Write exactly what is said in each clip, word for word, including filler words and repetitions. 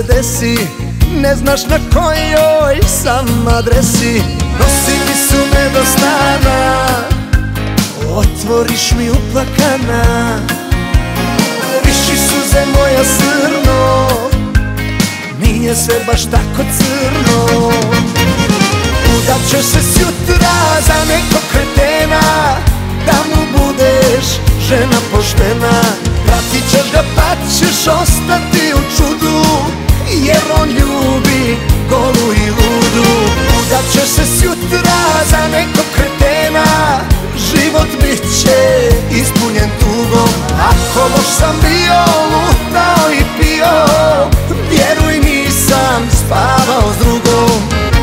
se desi, ne znaš na kojoj sam adresi. Nosili su me do stana, otvoriš mi uplakana. Riši suze moja srno, nije sve baš tako crno. Udat ćeš se sjutra za nekog kretena, da mu budeš žena poštena. Pratit ćeš ga pa ćeš ostati u čudu, jer on ljubi golu i ludu. Udat ćeš se sjutra za nekog kretena, život bit će ispunjen tugom. Ako loš sam bio, lutao i pio, vjeruj nisam spavao s drugom.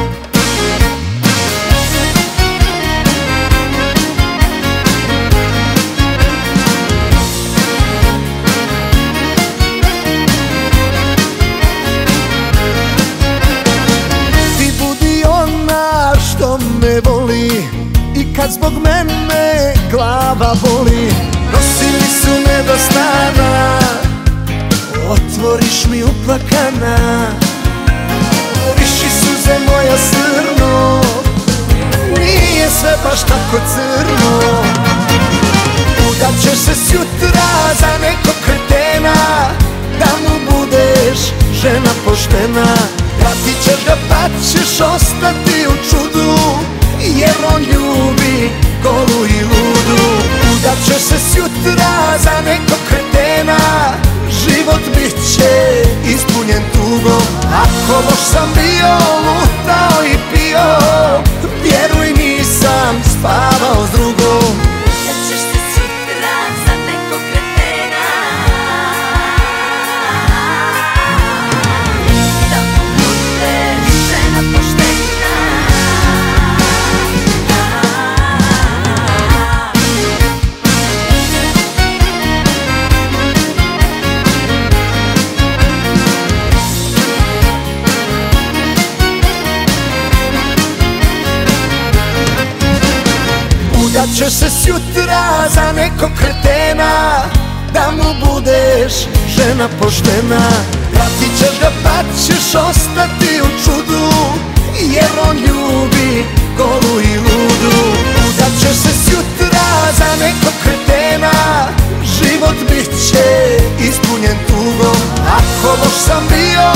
Me voli i kad zbog mene glava boli. Nosili su me do stana, otvoriš mi uplakana. Riši suze moja srno, nije sve baš tako crno. Udat ćeš se sjutra za nekog kretena, da mu budeš žena poštena. Pratit ćeš ga pa ćeš ostati u čudu, jer on ljubi golu i ludu. Udat ćeš se sjutra za nekog kretena, život bit će ispunjen tugom. Ako loš sam bio, lutao i pio, vjeruj nisam spavao s drugom. Udat ćeš se sjutra za nekog kretena, da mu budeš žena poštena. Udat ćeš se sjutra za nekog kretena, da mu budeš žena poštena. Pratit ćeš ga pa ćeš ostati u čudu, jer on ljubi golu i ludu. Udat ćeš se sjutra za nekog kretena, život bit će ispunjen tugom. Ako loš sam bio,